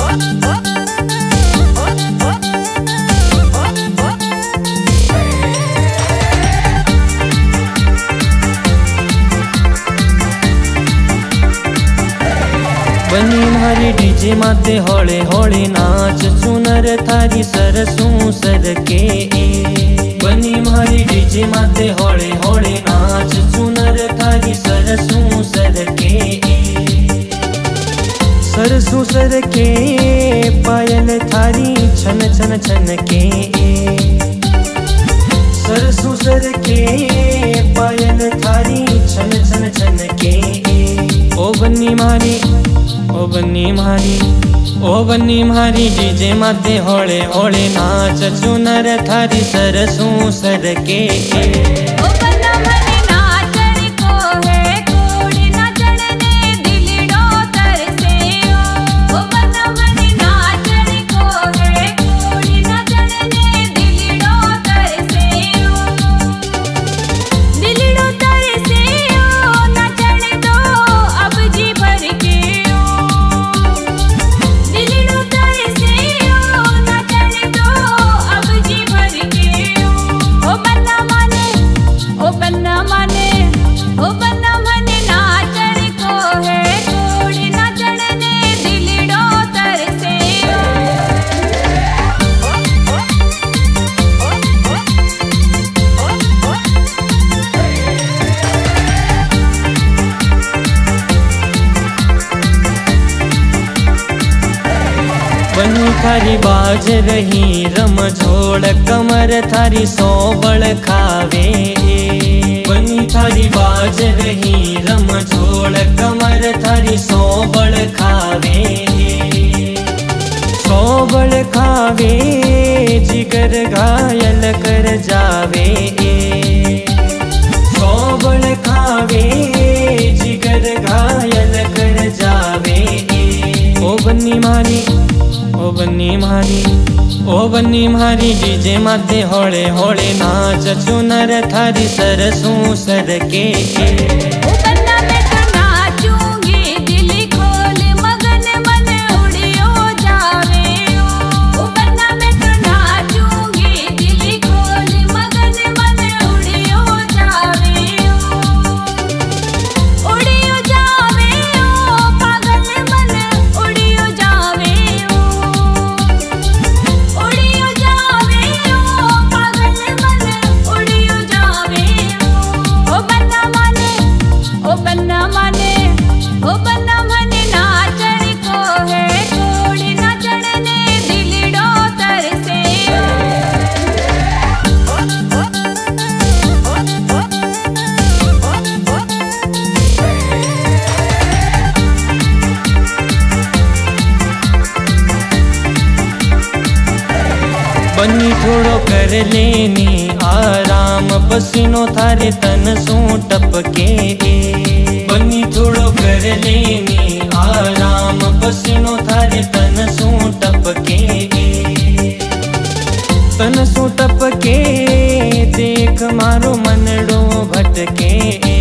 बनी मारी डीजे माते होले होले नाच, सुनर थारी सरसों सर के। बनी मारी डीजे माते होले होले नाच, सुनर थारी सरसों सर के। सरसों सर के पायल थारी छन छन छन के। सरसों सर के पायल थारी छन छन छन के। ओ बन्नी मारी, ओ बन्नी मारी, ओ बन्नी मारी डीजे माते होले होले नाच, सुनर थारी सरसों सर के। बनी थारी बाज रही रमझोड़, कमर थारी सोबड़ खावे। बनी थारी बाज रही रमझोड़, कमर थारी सोबड़ खावे। सोबड़ खावे जिगर घायल कर जावे। सोबड़ खावे जिगर घायल कर जावे। ओ बन्नी मारी, ओ बन्नी मारी, ओ बन्नी मारी डीजे माते होले होले नाच, सुनर थारी सरसों सर के। बनी थोड़ो कर लेनी आराम, पसीनो थारे तन सो टपके। बनी थोड़ो कर लेनी आराम, पसीनो थारे तन सो टपके। तन सो टपके देख मारो मनड़ो भटके।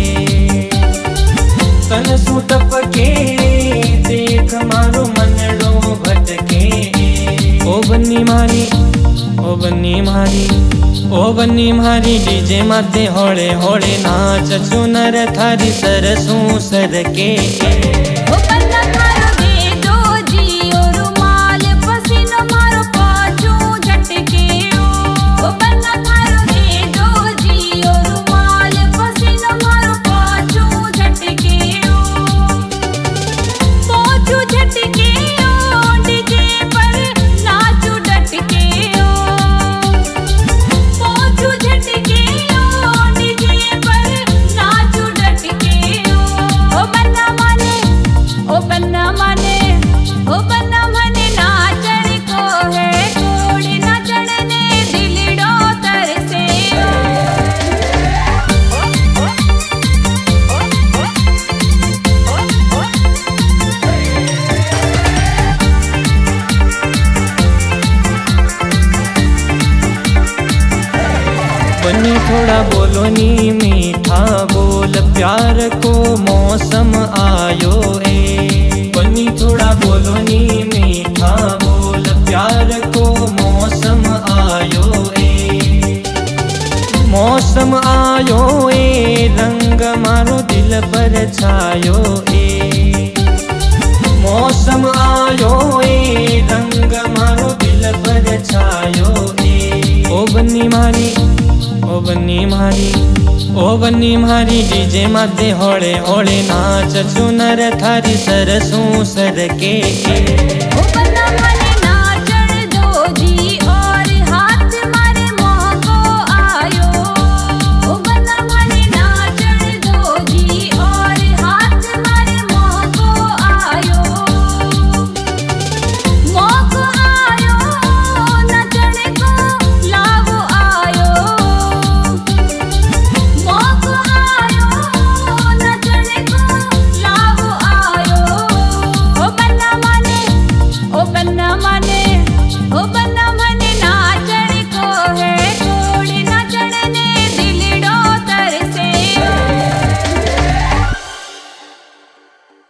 तन सो टपके देख मारो मनड़ो भटके। ओ बन्नी मारी, ओ बन्नी मारी, ओ बन्नी मारी डीजे माते होले होले नाच, सुनर थारी सरसों सर के। बनी थोड़ा बोलो नी मीठा बोल, प्यार को मौसम आयो ए। बनी थोड़ा बोलो नी मीठा मीठा बोल प्यार को मौसम आयो ए, मौसम आयो ए, रंग मारो दिल पर छायो ए, मौसम आयो ए, रंग मारो दिल पर छायो ए। ओ बन्नी मारी, ओ बन्नी मारी, ओ बन्नी मारी डीजे माते होले होले नाच, चुनर थारी सरसों सर के। ओ बन्ना